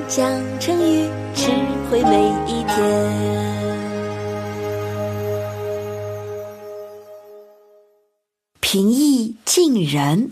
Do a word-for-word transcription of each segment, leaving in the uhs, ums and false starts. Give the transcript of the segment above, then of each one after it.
讲成语，智慧每一天。平易近人。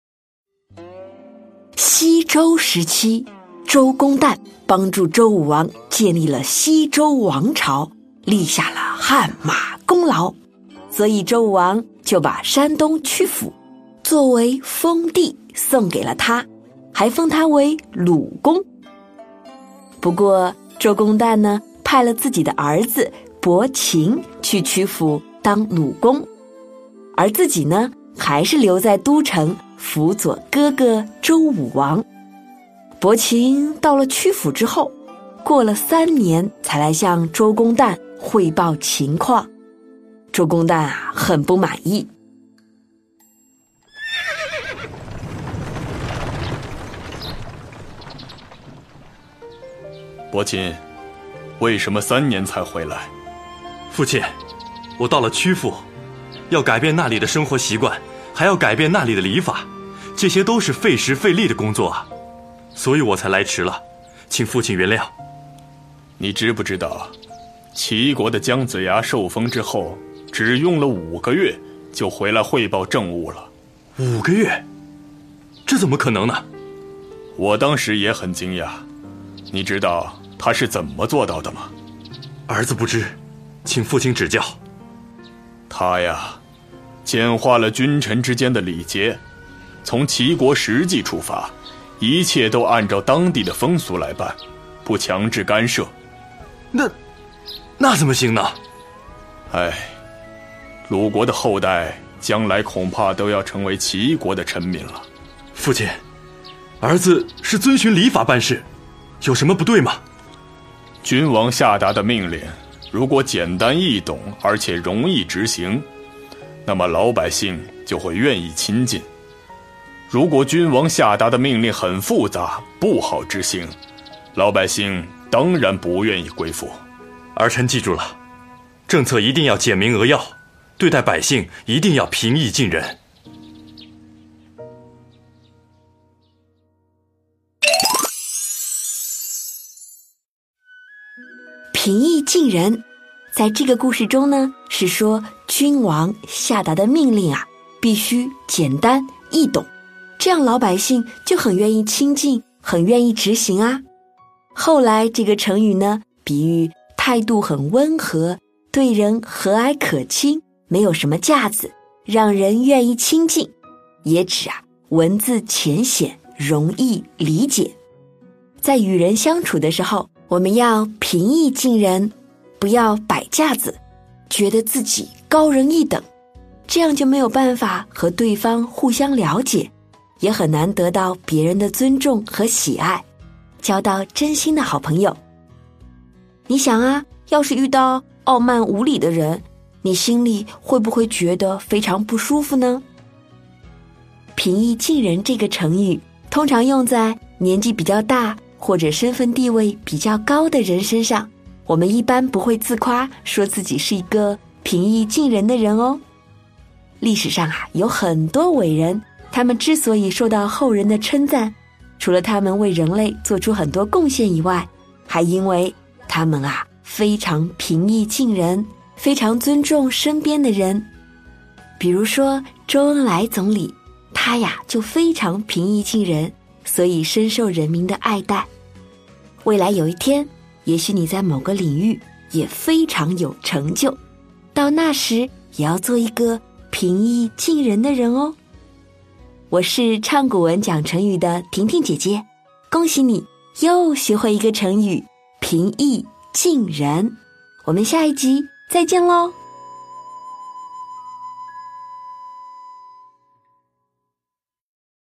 西周时期，周公旦帮助周武王建立了西周王朝，立下了汗马功劳，所以周武王就把山东曲阜作为封地送给了他，还封他为鲁公。不过周公旦呢，派了自己的儿子伯禽去曲阜当鲁公，而自己呢，还是留在都城辅佐哥哥周武王。伯禽到了曲阜之后，过了三年才来向周公旦汇报情况。周公旦啊，很不满意。 伯禽，为什么三年才回来？ 父亲，我到了曲阜，要改变那里的生活习惯，还要改变那里的礼法，这些都是费时费力的工作啊，所以我才来迟了，请父亲原谅。 你知不知道，齐国的姜子牙受封之后，只用了五个月就回来汇报政务了。 五个月？这怎么可能呢？ 我当时也很惊讶。你知道他是怎么做到的吗？ 儿子不知，请父亲指教。 他呀，简化了君臣之间的礼节，从齐国实际出发，一切都按照当地的风俗来办，不强制干涉。 那那怎么行呢？ 哎，鲁国的后代将来恐怕都要成为齐国的臣民了。 父亲，儿子是遵循礼法办事，有什么不对吗？ 君王下达的命令，如果简单易懂，而且容易执行，那么老百姓就会愿意亲近。如果君王下达的命令很复杂，不好执行，老百姓当然不愿意归附。 儿臣记住了，政策一定要简明扼要，对待百姓一定要平易近人。 平易近人，在这个故事中呢，是说君王下达的命令啊，必须简单易懂，这样老百姓就很愿意亲近，很愿意执行啊。后来这个成语呢，比喻态度很温和，对人和蔼可亲，没有什么架子，让人愿意亲近，也指啊文字浅显，容易理解。在与人相处的时候，我们要平易近人，不要摆架子，觉得自己高人一等，这样就没有办法和对方互相了解，也很难得到别人的尊重和喜爱，交到真心的好朋友。你想啊，要是遇到傲慢无礼的人，你心里会不会觉得非常不舒服呢？平易近人这个成语，通常用在年纪比较大或者身份地位比较高的人身上，我们一般不会自夸说自己是一个平易近人的人哦。历史上啊，有很多伟人，他们之所以受到后人的称赞，除了他们为人类做出很多贡献以外，还因为他们啊非常平易近人，非常尊重身边的人。比如说周恩来总理，他呀就非常平易近人，所以深受人民的爱戴。未来有一天，也许你在某个领域也非常有成就，到那时也要做一个平易近人的人哦。我是唱古文讲成语的婷婷姐姐，恭喜你又学会一个成语，平易近人。我们下一集再见喽。